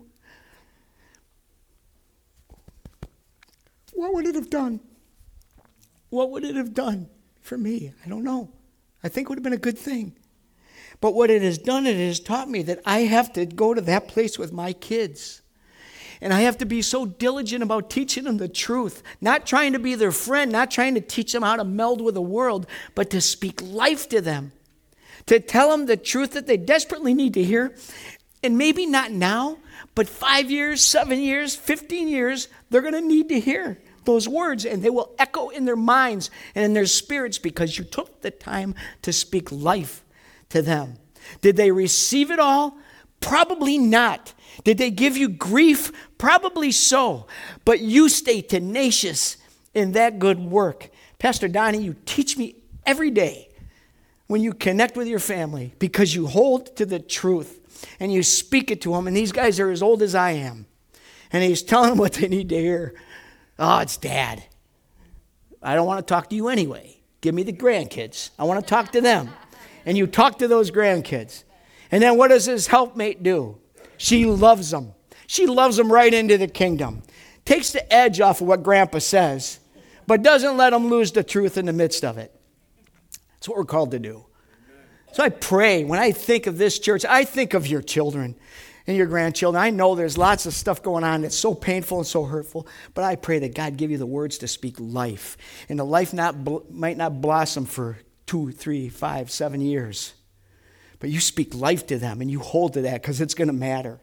What would it have done? What would it have done for me? I don't know. I think it would have been a good thing. But what it has done, it has taught me that I have to go to that place with my kids. And I have to be so diligent about teaching them the truth, not trying to be their friend, not trying to teach them how to meld with the world, but to speak life to them, to tell them the truth that they desperately need to hear. And maybe not now, but five years, seven years, fifteen years, they're going to need to hear those words, and they will echo in their minds and in their spirits because you took the time to speak life to them. Did they receive it all? Probably not. Did they give you grief? Probably so. But you stay tenacious in that good work. Pastor Donnie, you teach me every day when you connect with your family because you hold to the truth and you speak it to them. And these guys are as old as I am. And he's telling them what they need to hear. Oh, it's Dad. I don't want to talk to you anyway. Give me the grandkids. I want to talk to them. And you talk to those grandkids. And then what does his helpmate do? She loves them. She loves them right into the kingdom. Takes the edge off of what Grandpa says, but doesn't let them lose the truth in the midst of it. That's what we're called to do. So I pray, when I think of this church, I think of your children and your grandchildren. I know there's lots of stuff going on that's so painful and so hurtful, but I pray that God give you the words to speak life. And the life not might not blossom for two, three, five, seven years. But you speak life to them and you hold to that because it's going to matter.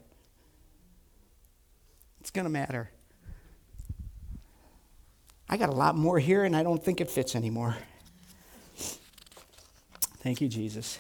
It's going to matter. I got a lot more here and I don't think it fits anymore. Thank you, Jesus.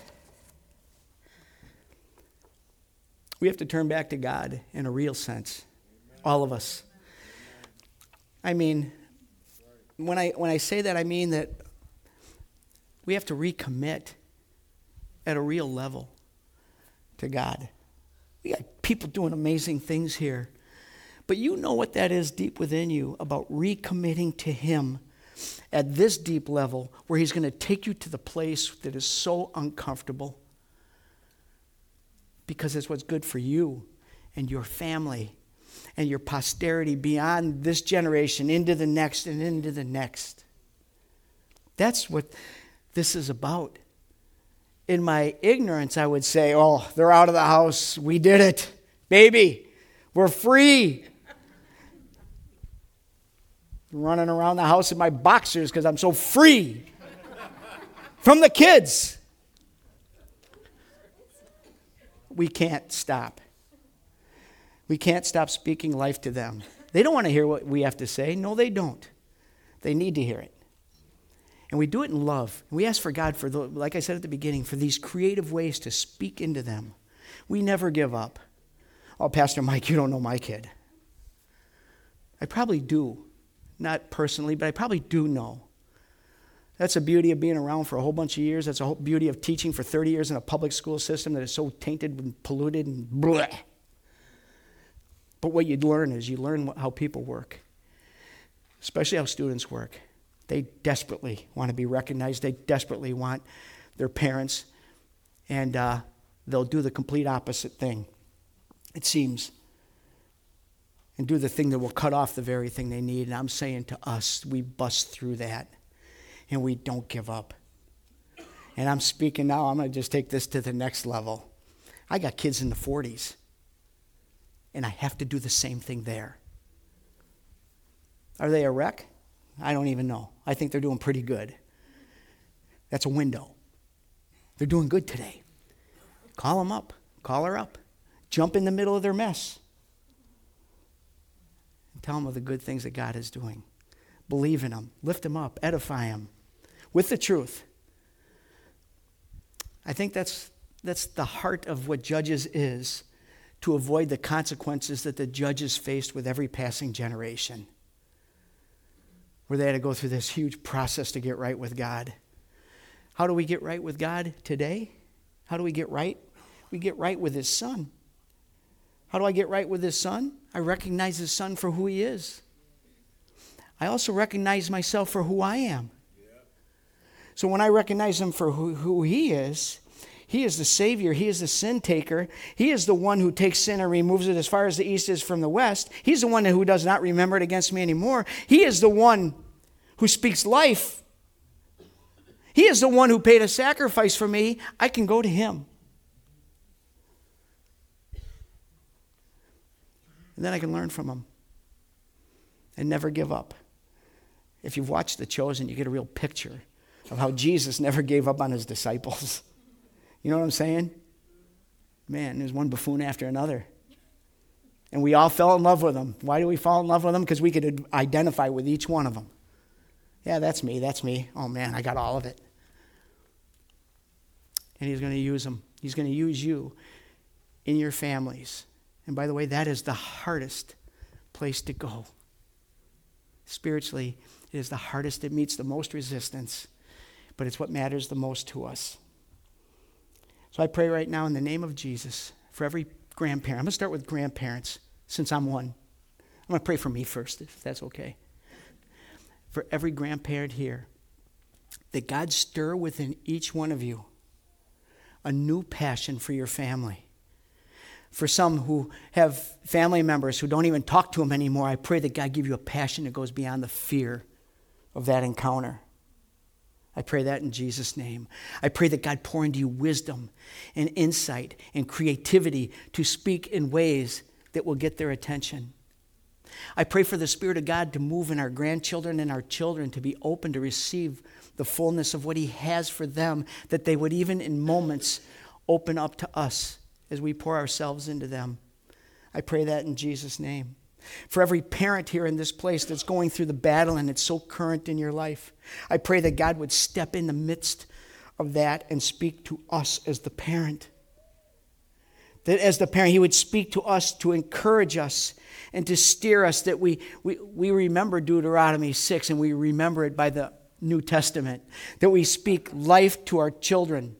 We have to turn back to God in a real sense. All of us. I mean, when I when I say that, I mean that we have to recommit at a real level to God. We got people doing amazing things here. But you know what that is deep within you about recommitting to Him at this deep level where He's going to take you to the place that is so uncomfortable because it's what's good for you and your family and your posterity beyond this generation into the next and into the next. That's what this is about. In my ignorance, I would say, oh, they're out of the house. We did it. Baby, we're free. Running around the house in my boxers because I'm so free from the kids. We can't stop. We can't stop speaking life to them. They don't want to hear what we have to say. No, they don't. They need to hear it. And we do it in love. We ask for God, for the, like I said at the beginning, for these creative ways to speak into them. We never give up. Oh, Pastor Mike, you don't know my kid. I probably do. Not personally, but I probably do know. That's the beauty of being around for a whole bunch of years. That's the whole beauty of teaching for thirty years in a public school system that is so tainted and polluted and bleh. But what you learn is you learn how people work, especially how students work. They desperately want to be recognized. They desperately want their parents, and uh, they'll do the complete opposite thing, it seems, and do the thing that will cut off the very thing they need. And I'm saying to us, we bust through that. and we don't give up. And I'm speaking now, I'm going to just take this to the next level. I got kids in the forties, and I have to do the same thing there. Are they a wreck? I don't even know. I think they're doing pretty good. That's a window. They're doing good today. Call them up. Call her up. Jump in the middle of their mess. And tell them of the good things that God is doing. Believe in them. Lift them up. Edify them with the truth. I think that's that's the heart of what Judges is, to avoid the consequences that the judges faced with every passing generation, where they had to go through this huge process to get right with God. How do we get right with God today? How do we get right? We get right with His Son. How do I get right with His Son? I recognize His Son for who He is. I also recognize myself for who I am. So when I recognize Him for who, who He is, He is the Savior. He is the sin taker. He is the one who takes sin and removes it as far as the east is from the west. He's the one who does not remember it against me anymore. He is the one who speaks life. He is the one who paid a sacrifice for me. I can go to Him. And then I can learn from Him and never give up. If you've watched The Chosen, you get a real picture of how Jesus never gave up on His disciples. You know what I'm saying? Man, there's one buffoon after another. And we all fell in love with them. Why do we fall in love with them? Because we could identify with each one of them. Yeah, that's me, that's me. Oh man, I got all of it. And He's going to use them. He's going to use you in your families. And by the way, that is the hardest place to go. Spiritually, it is the hardest. It meets the most resistance. But it's what matters the most to us. So I pray right now in the name of Jesus for every grandparent. I'm going to start with grandparents since I'm one. I'm going to pray for me first, if that's okay. For every grandparent here, that God stir within each one of you a new passion for your family. For some who have family members who don't even talk to them anymore, I pray that God give you a passion that goes beyond the fear of that encounter. I pray that in Jesus' name. I pray that God pour into you wisdom and insight and creativity to speak in ways that will get their attention. I pray for the Spirit of God to move in our grandchildren and our children to be open to receive the fullness of what He has for them, that they would even in moments open up to us as we pour ourselves into them. I pray that in Jesus' name. For every parent here in this place that's going through the battle and it's so current in your life, I pray that God would step in the midst of that and speak to us as the parent. That as the parent, He would speak to us to encourage us and to steer us, that we, we, we remember Deuteronomy six and we remember it by the New Testament, that we speak life to our children.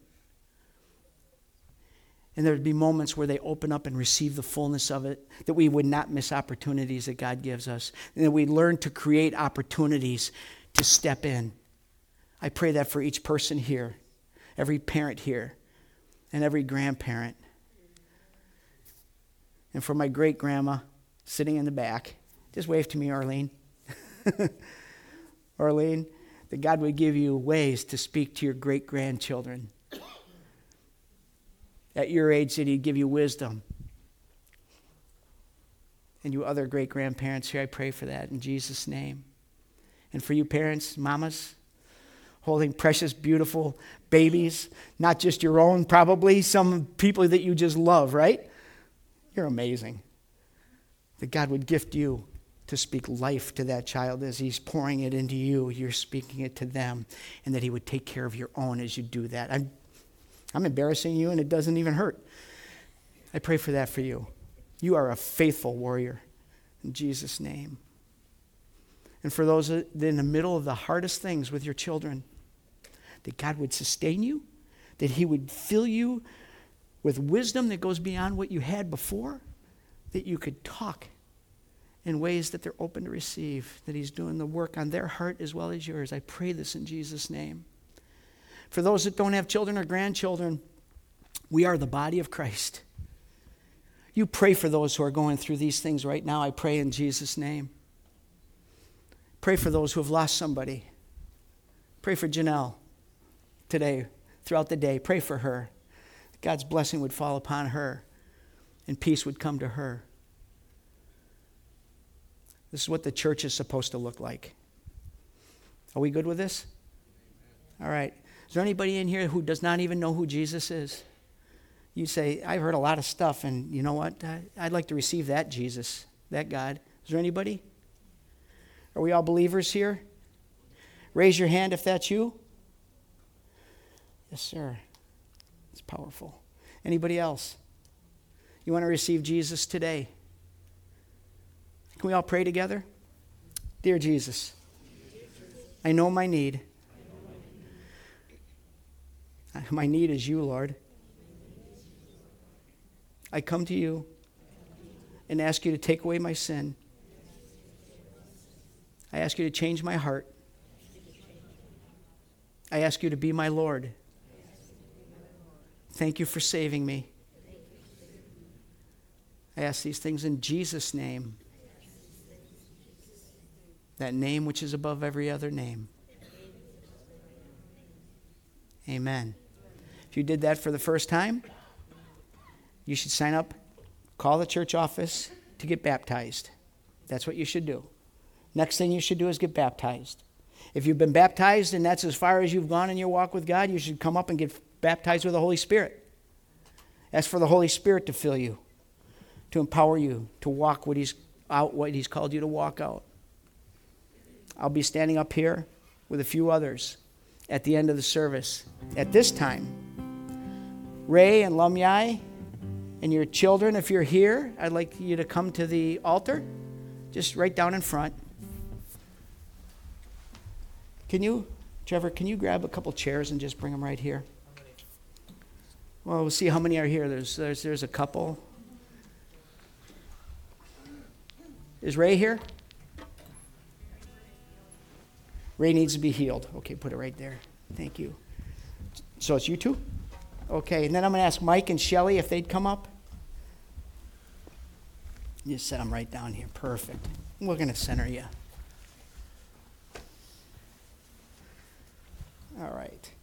And there would be moments where they open up and receive the fullness of it, that we would not miss opportunities that God gives us, and that we learn to create opportunities to step in. I pray that for each person here, every parent here, and every grandparent. And for my great-grandma sitting in the back, just wave to me, Arlene. Arlene, that God would give you ways to speak to your great-grandchildren. At your age, that He'd give you wisdom. And you other great-grandparents here, I pray for that in Jesus' name. And for you parents, mamas, holding precious, beautiful babies, not just your own, probably some people that you just love, right? You're amazing. That God would gift you to speak life to that child as He's pouring it into you. You're speaking it to them. And that He would take care of your own as you do that. I'm I'm embarrassing you, and it doesn't even hurt. I pray for that for you. You are a faithful warrior in Jesus' name. And for those that in the middle of the hardest things with your children, that God would sustain you, that He would fill you with wisdom that goes beyond what you had before, that you could talk in ways that they're open to receive, that He's doing the work on their heart as well as yours. I pray this in Jesus' name. For those that don't have children or grandchildren, we are the body of Christ. You pray for those who are going through these things right now. I pray in Jesus' name. Pray for those who have lost somebody. Pray for Janelle today, throughout the day. Pray for her. God's blessing would fall upon her and peace would come to her. This is what the church is supposed to look like. Are we good with this? All right. Is there anybody in here who does not even know who Jesus is? You say, I've heard a lot of stuff, and you know what? I, I'd like to receive that Jesus, that God. Is there anybody? Are we all believers here? Raise your hand if that's you. Yes, sir. It's powerful. Anybody else? You want to receive Jesus today? Can we all pray together? Dear Jesus, I know my need. My need is you, Lord. I come to you and ask you to take away my sin. I ask you to change my heart. I ask you to be my Lord. Thank you for saving me. I ask these things in Jesus' name. That name which is above every other name. Amen. If you did that for the first time, you should sign up, call the church office to get baptized. That's what you should do. Next thing you should do is get baptized. If you've been baptized and that's as far as you've gone in your walk with God, you should come up and get baptized with the Holy Spirit. Ask for the Holy Spirit to fill you, to empower you to walk what He's out, what He's called you to walk out. I'll be standing up here with a few others at the end of the service. At this time, Ray and Lumyai and your children, if you're here, I'd like you to come to the altar, just right down in front. Can you, Trevor, can you grab a couple chairs and just bring them right here? Well, we'll see how many are here. There's, there's, there's a couple. Is Ray here? Ray needs to be healed. Okay, put it right there. Thank you. So it's you two? Okay, and then I'm going to ask Mike and Shelly if they'd come up. You set them right down here. Perfect. We're going to center you. All right.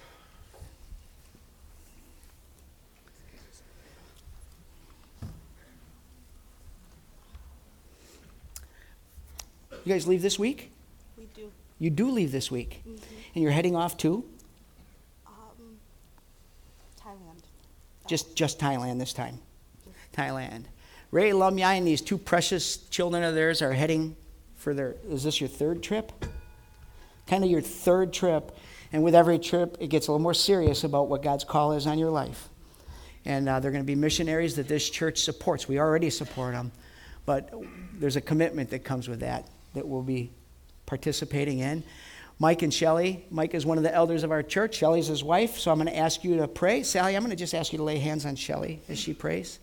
You guys leave this week? We do. You do leave this week? Mm-hmm. And you're heading off to? Um, Thailand. Just just Thailand this time. Thailand. Ray, Lumyai, and these two precious children of theirs are heading for their, is this your third trip? Kind of your third trip. And with every trip, it gets a little more serious about what God's call is on your life. And uh, they're going to be missionaries that this church supports. We already support them. But there's a commitment that comes with that that we'll be participating in. Mike and Shelly. Mike is one of the elders of our church. Shelly's his wife. So I'm going to ask you to pray. Sally, I'm going to just ask you to lay hands on Shelly as she prays.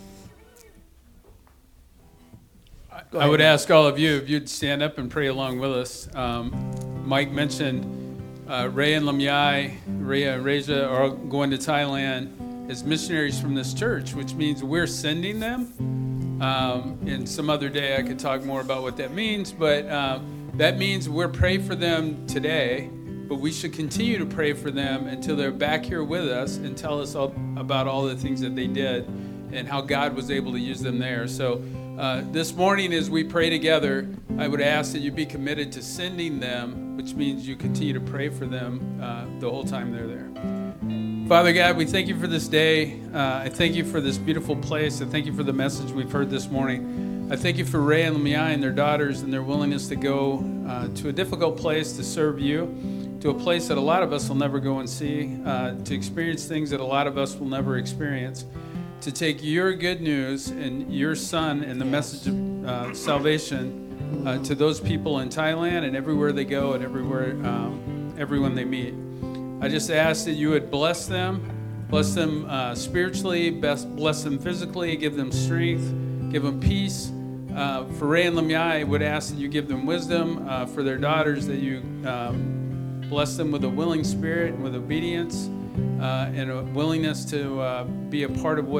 I would ask all of you if you'd stand up and pray along with us. Um, Mike mentioned uh, Ray and Lumyai, Ray and Reja are going to Thailand as missionaries from this church, which means we're sending them. Um, and some other day I could talk more about what that means, but um, that means we're praying for them today, but we should continue to pray for them until they're back here with us and tell us all about all the things that they did and how God was able to use them there. So uh, this morning as we pray together, I would ask that you be committed to sending them, which means you continue to pray for them uh, the whole time they're there. Father God, we thank you for this day. Uh, I thank you for this beautiful place. I thank you for the message we've heard this morning. I thank you for Ray and Lumyai and their daughters and their willingness to go uh, to a difficult place to serve you, to a place that a lot of us will never go and see, uh, to experience things that a lot of us will never experience, to take your good news and your son and the message of uh, salvation uh, to those people in Thailand and everywhere they go and everywhere, um, everyone they meet. I just ask that you would bless them, bless them uh, spiritually, best bless them physically, give them strength, give them peace. Uh, for Ray and Lumyai, I would ask that you give them wisdom. Uh, for their daughters, that you um, bless them with a willing spirit and with obedience uh, and a willingness to uh, be a part of what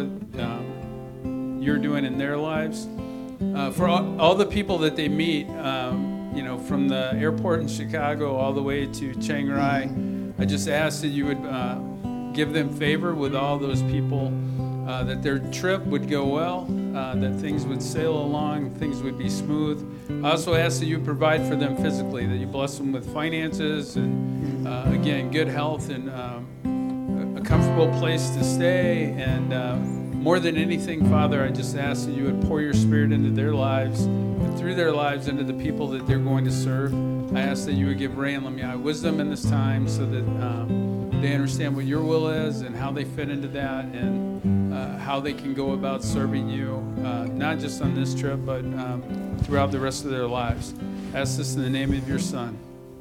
um, you're doing in their lives. Uh, for all, all the people that they meet, um, you know, from the airport in Chicago all the way to Chiang Rai. I just ask that you would uh, give them favor with all those people, uh, that their trip would go well, uh, that things would sail along, things would be smooth. I also ask that you provide for them physically, that you bless them with finances and, uh, again, good health and um, a comfortable place to stay. And uh, more than anything, Father, I just ask that you would pour your Spirit into their lives and through their lives into the people that they're going to serve. I ask that you would give Ray and Lamia wisdom in this time so that um, they understand what your will is and how they fit into that, and uh, how they can go about serving you, uh, not just on this trip, but um, throughout the rest of their lives. I ask this in the name of your Son.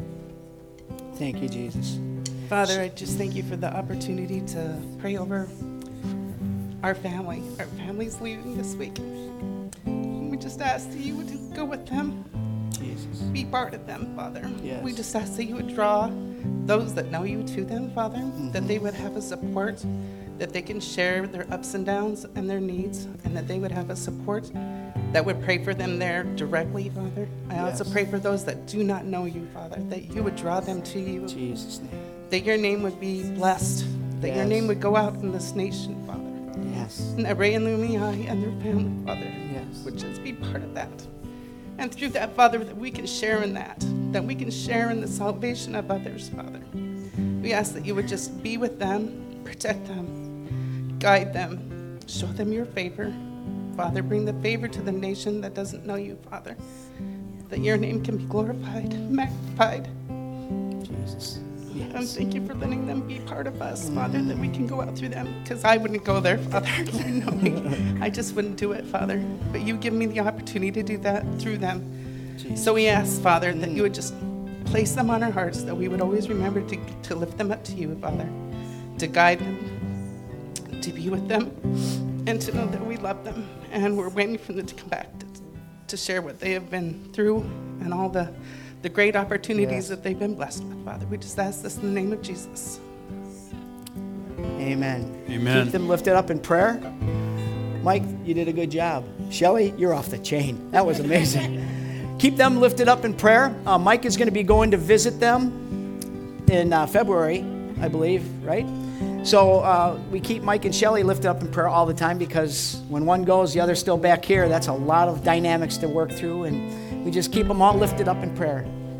Thank you, Jesus. Father, I just thank you for the opportunity to pray over our family. Our family's leaving this week. We just ask that you would go with them, Jesus. be part of them, Father. Yes. We just ask that you would draw those that know you to them, Father, Mm-hmm. that they would have a support, that they can share their ups and downs and their needs, and that they would have a support that would pray for them there directly, Father. I also Yes. pray for those that do not know you, Father, that you would draw them to you, In Jesus' name. that your name would be blessed, that your Yes. name would go out in this nation, Father. Yes. And that Ray and Lumii and their family, Father, Yes. would just be part of that. And through that, Father, that we can share in that, that we can share in the salvation of others, Father. We ask that you would just be with them, protect them, guide them, show them your favor. Father, bring the favor to the nation that doesn't know you, Father, that your name can be glorified, magnified. Jesus. And Yes. thank you for letting them be part of us, Father, that we can go out through them. Because I wouldn't go there, Father. You know me. I just wouldn't do it, Father. But you give me the opportunity to do that through them. Jesus. So we ask, Father, that you would just place them on our hearts, that we would always remember to, to lift them up to you, Father, to guide them, to be with them, and to know that we love them. And we're waiting for them to come back to, to share what they have been through and all the, the great opportunities Yes. that they've been blessed with, Father. We just ask this in the name of Jesus. Amen. Amen. Keep them lifted up in prayer. Mike, you did a good job. Shelley, you're off the chain. That was amazing. Keep them lifted up in prayer. Uh, Mike is going to be going to visit them in uh, February, I believe, right? So uh, we keep Mike and Shelley lifted up in prayer all the time, because when one goes, the other's still back here. That's a lot of dynamics to work through, and we just keep them all lifted up in prayer.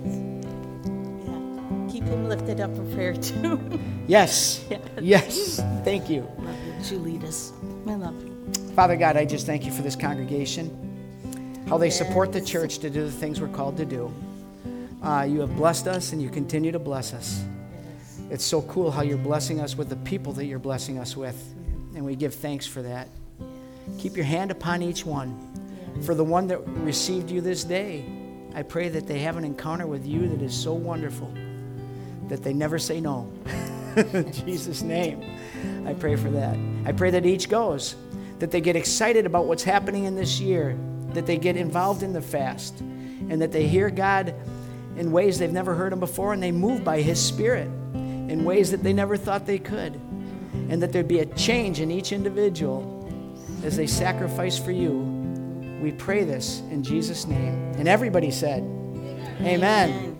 Yeah. Keep him lifted up in prayer too. Yes. Yes. Yes. Thank you. Love you. You lead us. I love you. Father God, I just thank you for this congregation, how they support the Yes. church to do the things we're called to do. Uh, you have blessed us, and you continue to bless us. It's so cool how you're blessing us with the people that you're blessing us with, and we give thanks for that. Keep your hand upon each one. For the one that received you this day, I pray that they have an encounter with you that is so wonderful that they never say no. In Jesus' name, I pray for that. I pray that each goes, that they get excited about what's happening in this year, that they get involved in the fast, and that they hear God in ways they've never heard him before, and they move by his Spirit in ways that they never thought they could, and that there'd be a change in each individual as they sacrifice for you. We pray this in Jesus' name. And everybody said, Amen. Amen.